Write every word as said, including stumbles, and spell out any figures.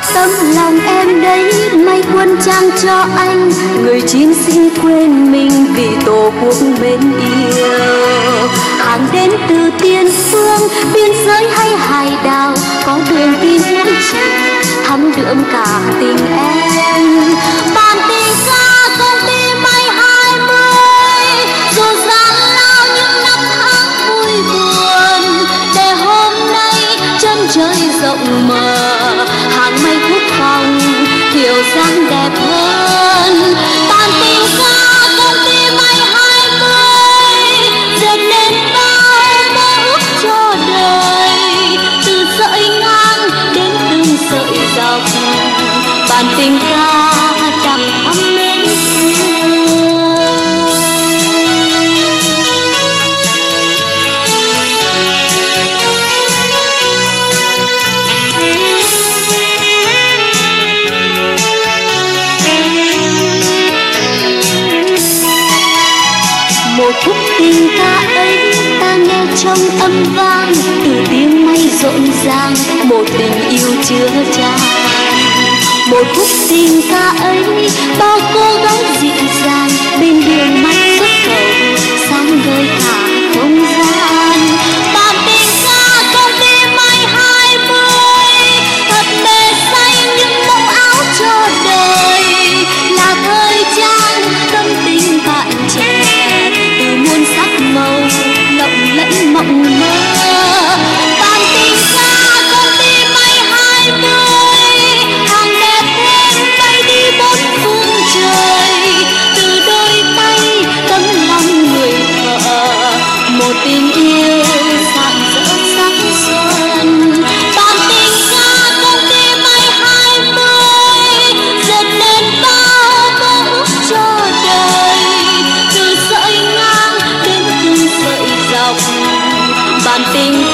Tấm lòng em đấy may quân trang cho anh, người chiến sĩ quên mình vì tổ quốc mến yêu. Hàng đến từ tiền phương, biên giới hay hải đảo, có đường tin muốn chạy thắm đượm cả tình em. Bản tình ca công ty may hai mươi, dù gian lao những năm tháng vui buồn, để hôm nay chân trời rộng mở, hàng mây quốc phòng hiểu dáng đẹp hơn. Bản tình ca công ty may hai mươi, dệt nên bao mơ ước cho đời, từ sợi ngang đến từng sợi dọc. Bản tình ca đậm thắm mến một khúc tình ca ấy ta nghe trong âm vang, từ tiếng may rộn ràng một tình yêu chứa chan. Một khúc tình ca ấy bao cô gái dịu dàng bên đường may xuất khẩu sáng ngời cả không gian. Bản tình ca công ty may hai mươi, thật mê say những mẫu áo cho đời, là thời trang tâm tình bạn trẻ từ muôn sắc màu lộng lẫy mộng mơ. Bản tình ca công ty may hai mươi, hàng đẹp thêm bay đi bốn phương trời, từ đôi tay tấm lòng người vợ, một tình yêu rạng rỡ sắc xuân. Bản tình ca công ty may hai mươi, dệt nên bao mơ ước cho đời, từ sợi ngang đến từng sợi dọc. Bản tình